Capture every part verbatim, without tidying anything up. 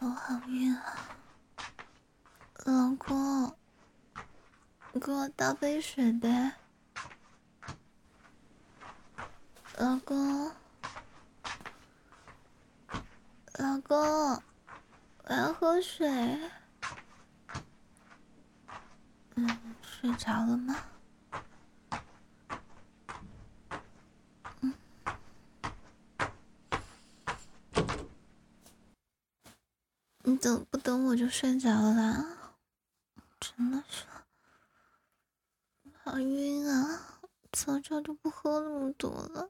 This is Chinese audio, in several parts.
头好晕啊！老公，给我倒杯水呗。老公，老公，我要喝水。嗯，睡着了吗？嗯，你等不等我就睡着了啦？真的是好晕啊！早知道就不喝那么多了。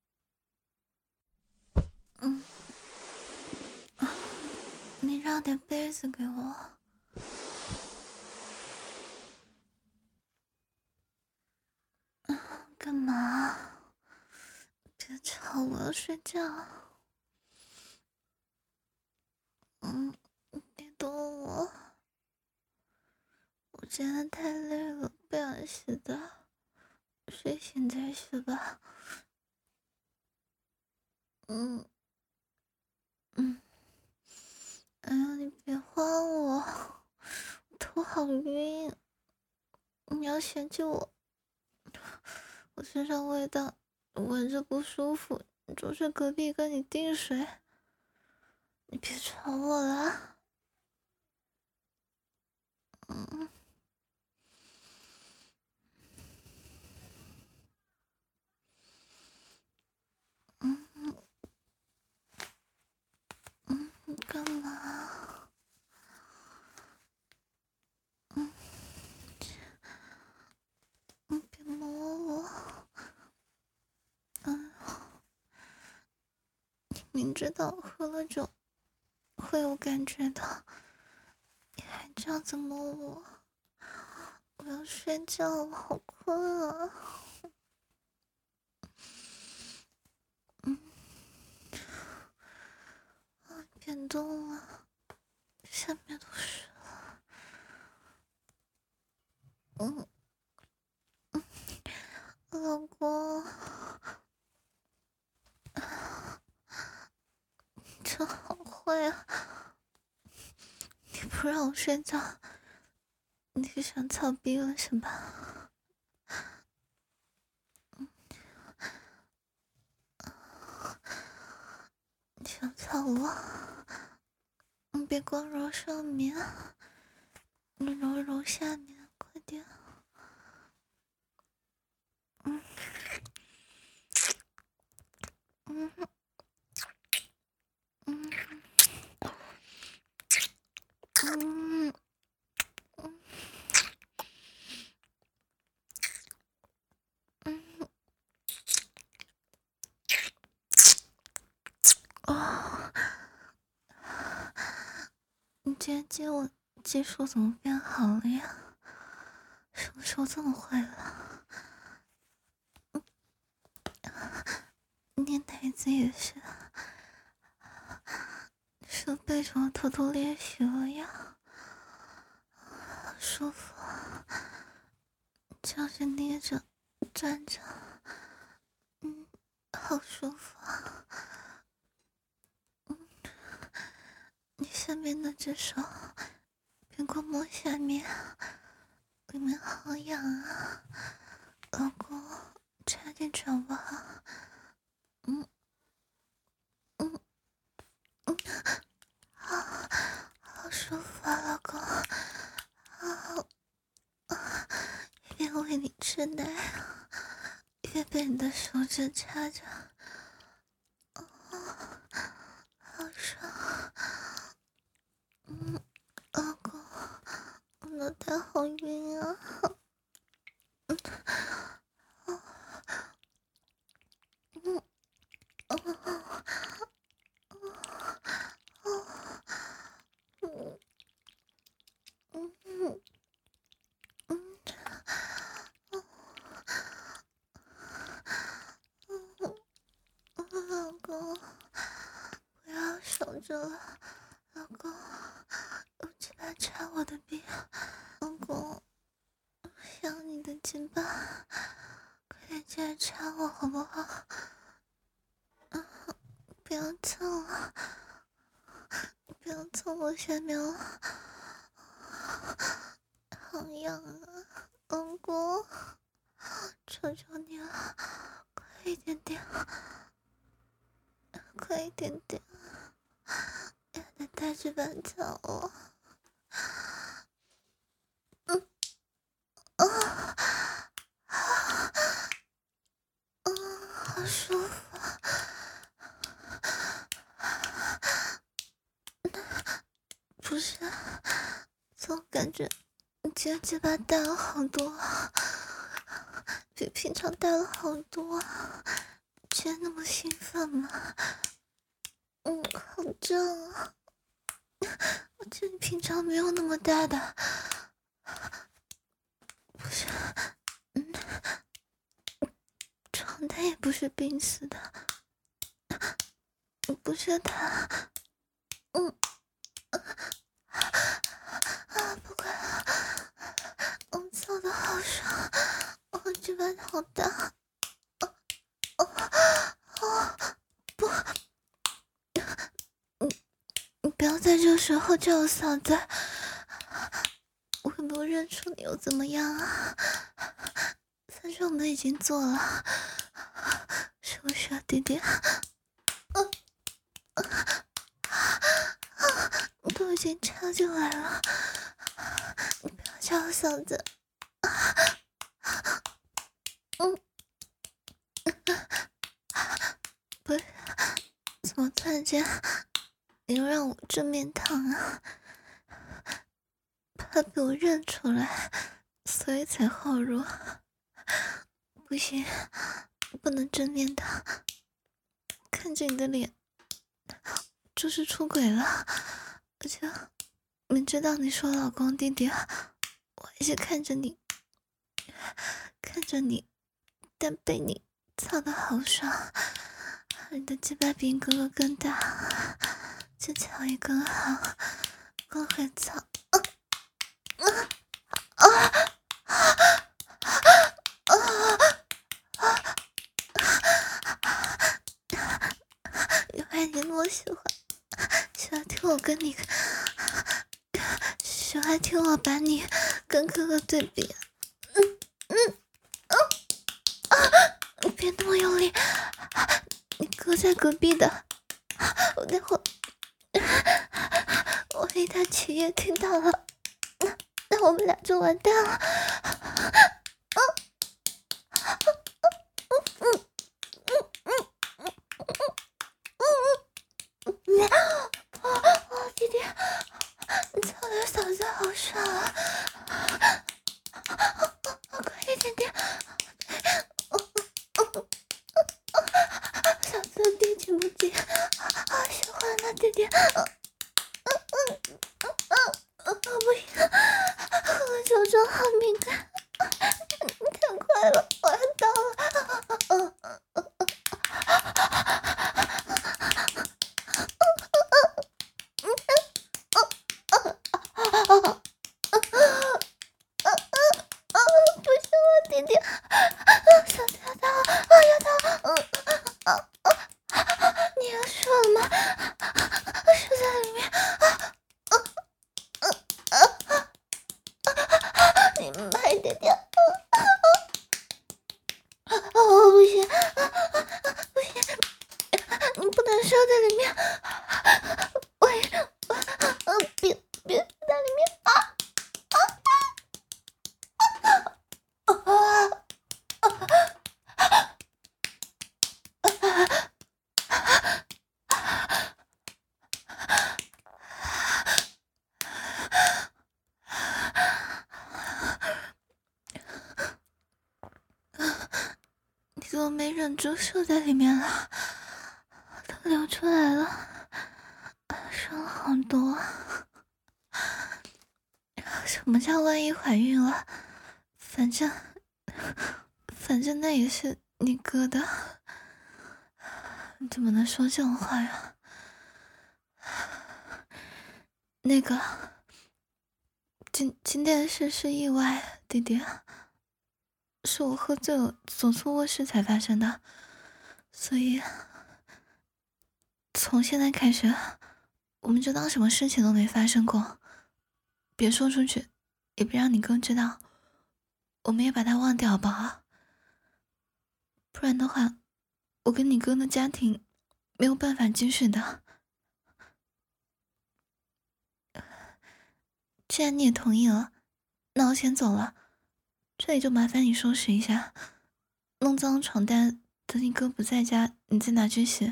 嗯，你让点杯子给我。干嘛？别吵，我要睡觉。嗯，别动我，我今天太累了，不想洗的，睡醒再洗吧。嗯嗯，哎呀，你别晃我，我头好晕。你要嫌弃我，我身上味道闻着不舒服，就去隔壁跟你递水。你别吵我了。嗯嗯嗯嗯，你干嘛？嗯嗯，别摸我。嗯，你明知道喝了酒会有感觉的，你还这样子摸我。我要睡觉了，好困啊。嗯，啊，别动了，下面都湿了。嗯嗯，老公，真好坏啊！你不让我睡觉，你是想操逼了是吧？你想操我？你别光揉上面，你揉揉下面，快点。嗯嗯嗯嗯嗯嗯啊！你今天接我技术怎么变好了呀？什么时候这么坏了？捏奶子也是，是不是背着我偷偷练习了呀？好舒服啊！这样子捏着、转着，嗯，好舒服啊！嗯，你下面那只手，别光摸下面，里面好痒啊！老公，差点找吧。嗯嗯嗯，好，好舒服啊，老公。好，一边喂你吃奶，一边被你的手指掐着，哦，好爽。嗯，老公，我脑袋好晕啊。嗯，哦，嗯，哦，哦，嗯嗯嗯嗯，哦，嗯嗯，老公，不要守着了，老公，用鸡巴插我的逼，老公，想你的鸡巴，快点进来插我好不好？啊，不要蹭了，不要从我下面了，好痒啊，老公，求求你了，快一点点，快一点点，有点太直板脚了。嗯啊啊嗯，好舒服啊。不是，总感觉你今天鸡巴大了好多啊，比平常大了好多啊，今天那么兴奋吗？嗯，好胀啊！我记得你平常没有那么大的。不是，嗯，床单也不是冰丝的，不是他，嗯，啊，不管了，我操的好爽，我这边好大，哦哦哦，不，你你不要在这时候叫我嫂子，我也没有认出你又怎么样啊？反正我们已经做了，是不是啊，弟弟？嗯。我都已经插进来了，你不要叫我嫂子。嗯，不是，怎么突然间你又让我正面躺啊？怕被我认出来，所以才后入。不行，不能正面躺，看着你的脸就是出轨了。而且明知道你是我老公弟弟，我还是看着你，看着你，但被你操得好爽。你的鸡巴比哥哥更大，技巧也更好，更会操。啊啊啊啊啊！原来你那么喜欢，喜欢听我跟你，喜欢听我把你跟哥哥对比。嗯嗯嗯啊！你别那么用力，你哥在隔壁的，我待会我离他起夜听到了，那那我们俩就完蛋了。啊嗯嗯嗯嗯嗯嗯嗯啊！弟弟，你操的嫂子好爽啊！快一点点！嫂子弟紧不紧？好喜欢啊，弟弟！嗯嗯嗯嗯嗯，不行，我的手肘好敏感，太快了，我要到了！嗯嗯嗯嗯。不是我弟弟，小跳到，啊要到，嗯啊啊！你要射了吗？射在里面，啊啊啊啊！你慢一点点，啊不行，不行，你不能射在里面，喂，呃别别在里面啊啊啊！你怎么没忍住射在里面了？都流出来了，射了好多。什么叫万一怀孕了？反正反正那也是你哥的，你怎么能说这种话呀？那个，今今天是是意外，弟弟，是我喝醉了走出卧室才发生的，所以从现在开始， 我们就当什么事情都没发生过，别说出去，也别让你哥知道，我们也把他忘掉好不好？不然的话，我跟你哥的家庭没有办法继续的。既然你也同意了，那我先走了，这里就麻烦你收拾一下，弄脏床单，等你哥不在家，你再拿去洗。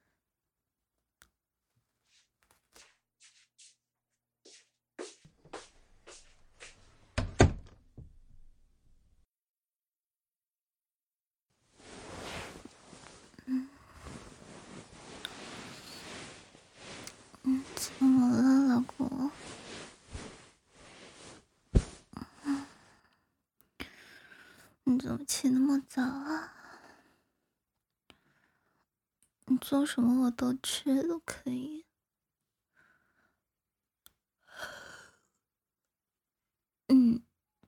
嗯，嗯，怎么了，老公？嗯，你怎么起那么早啊？你做什么我都吃都可以。嗯，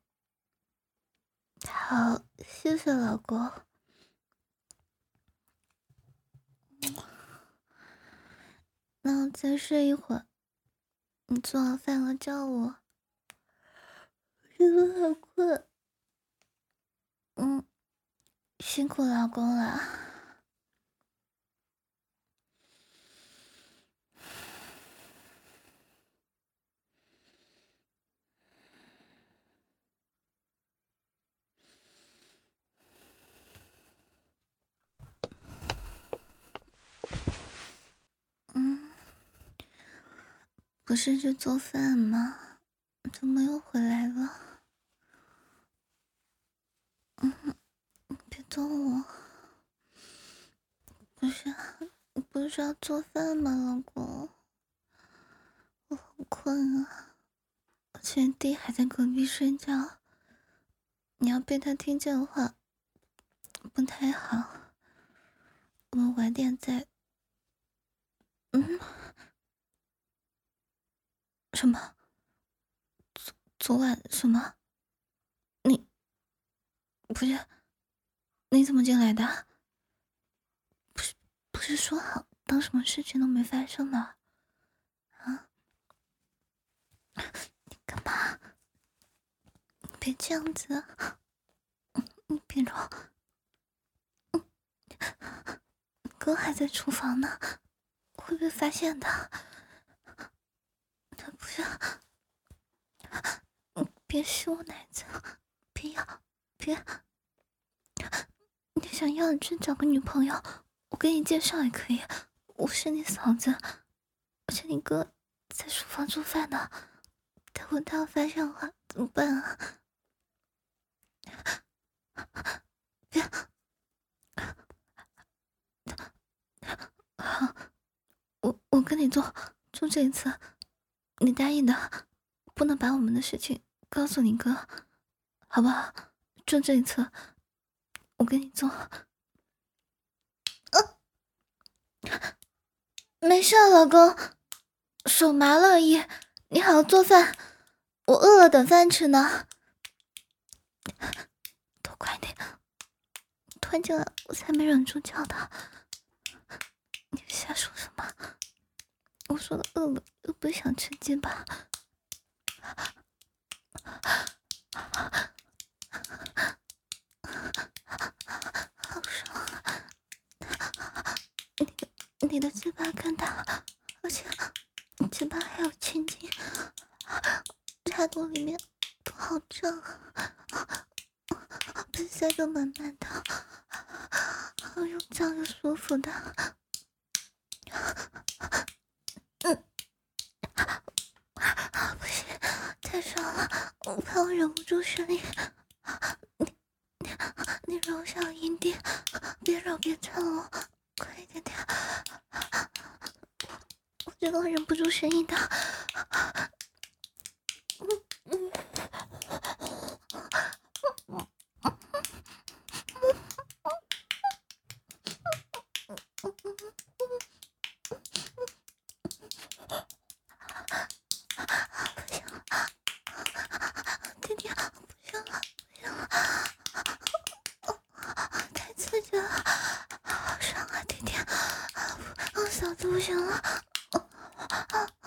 好，谢谢老公。那我再睡一会儿，你做好饭了叫我。真的好困。嗯，辛苦老公了。嗯，不是去做饭吗？怎么又回来了？嗯，别动我。不是，你不是要做饭吗，老公？我好困啊，而且弟还在隔壁睡觉，你要被他听见的话，不太好。我们晚点再……嗯？什么？昨昨晚什么？你不是？你怎么进来的？不是不是说好当什么事情都没发生吗？啊？你干嘛？你别这样子，你别吵。哥还在厨房呢，会被发现的。他不要，别吸我奶子，别要，别。你想要去找个女朋友，我给你介绍也可以。我是你嫂子，而且你哥在厨房做饭呢。如果他要发现的话，怎么办啊？别。好，我我跟你做，就这一次，你答应的，不能把我们的事情告诉你哥，好不好？就这一次，我跟你做。呃，没事，老公，手麻了而已。你好好做饭，我饿了，等饭吃呢。都快点，突然进来，我才没忍住叫他。你瞎说什么？我说的饿了又不想吃鸡吧？好爽啊！你的你的鸡巴更大，而且你鸡巴还有青筋，插肚里面都好胀啊！被塞得满满的，好又胀又舒服的。嗯，不行，太爽了，我怕我忍不住声音。你你你揉小阴蒂，别揉别蹭我，快一点点，我这个忍不住声音的。嗯嗯。弟弟，不行了，不行了，太刺激了，好爽啊，弟弟，我嫂子不行了。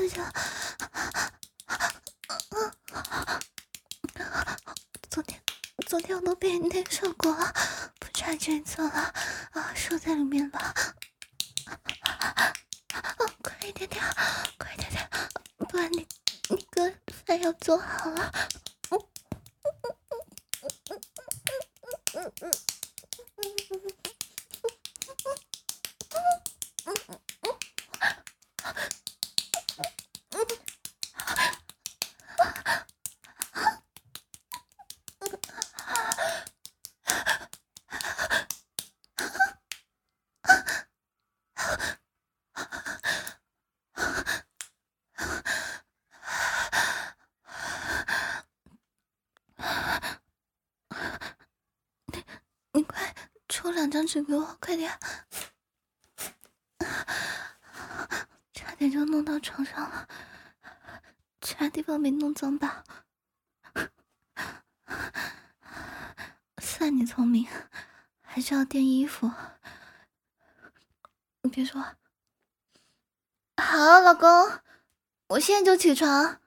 下。昨天昨天我都被你内射过了，不差这一次了啊！射在里面吧。啊，快一点点，快一点点，不然你你哥饭要做好了。你快抽两张纸给我，快点！差点就弄到床上了，其他地方没弄脏吧？算你聪明，还是要垫衣服。你别说。好，老公，我现在就起床。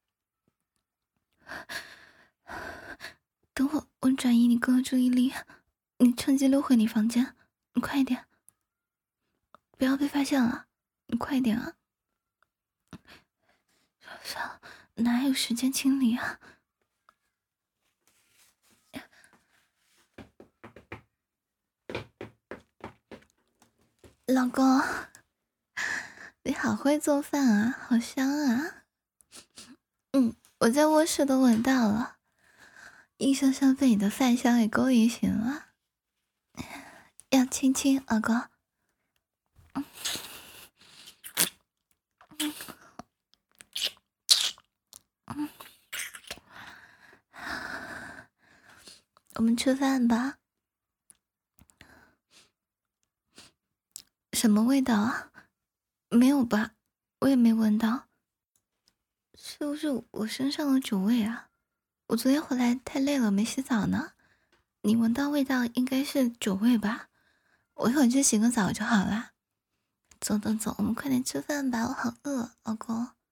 等会我转移你哥的注意力，你趁机溜回你房间，你快一点，不要被发现了，你快一点啊！算了，哪有时间清理啊？老公，你好会做饭啊，好香啊！嗯，我在卧室都闻到了，硬生生被你的饭香给勾引醒了。要亲亲，老公。嗯嗯，我们吃饭吧。什么味道啊？没有吧，我也没闻到。是不是我身上的酒味啊？我昨天回来太累了，没洗澡呢。你闻到味道应该是酒味吧？我一会儿去洗个澡就好啦。走走走，我们快点吃饭吧，我好饿，老公。